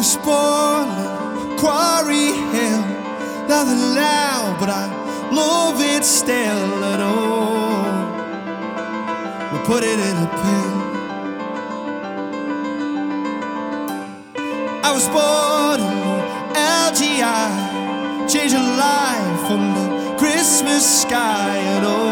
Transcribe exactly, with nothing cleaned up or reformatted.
was born in Quarry Hill, nothing loud, but I love it still at all. We put it in a pill. I was born in L G I, changed a life from the Christmas sky at all.